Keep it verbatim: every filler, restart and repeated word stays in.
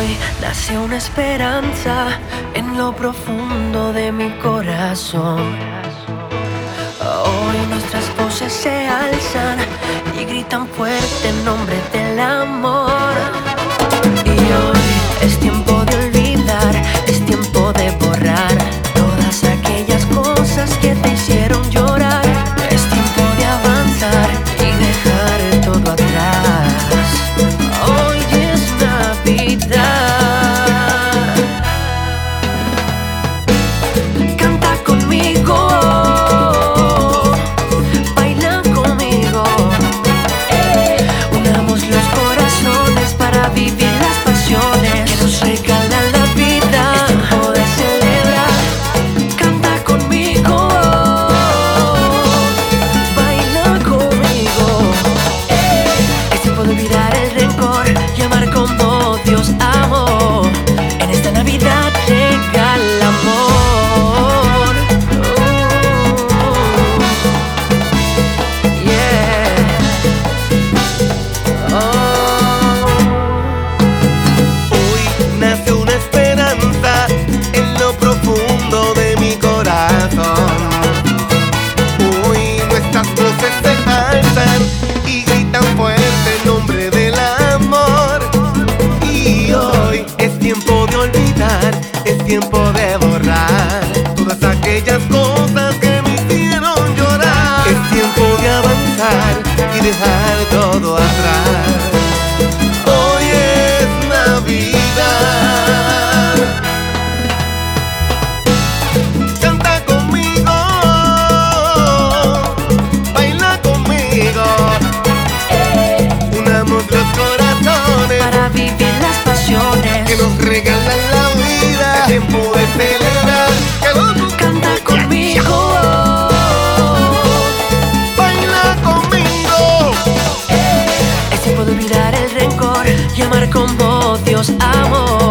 hoy nace una esperanza en lo profundo de mi corazón. Hoy nuestras voces se alzan y gritan fuerte en nombre del amor. Y hoy es tiempo de olvidar, es tiempo de borrar todas aquellas cosas que te hicieron llorar. Es tiempo de avanzar y dejar todo atrás. Hoy es Navidad. Canta conmigo, baila conmigo. Unamos los corazones para vivir las pasiones que nos regala la vida. Es tiempo de celebrar. Canta conmigo, baila conmigo. Es tiempo de olvidar el rencor y amar como Dios amó. En esta Navidad regala amor. Uh, yeah. Oh. Hoy nace una esperanza en lo profundo de mi corazón. Hoy nuestras voces se alzan y gritan fuerte el nombre del amor. Y hoy es tiempo de olvidar, es tiempo de borrar todas aquellas cosas que me hicieron llorar. Es tiempo de avanzar y dejar todo atrás. Hoy es Navidad. Canta conmigo, baila conmigo. Unamos los corazones Para vivir las pasiones que nos regalan la vida. Es tiempo de celebrar. canta conmigo. Baila conmigo. Es tiempo de olvidar el rencor y amar como Dios amó.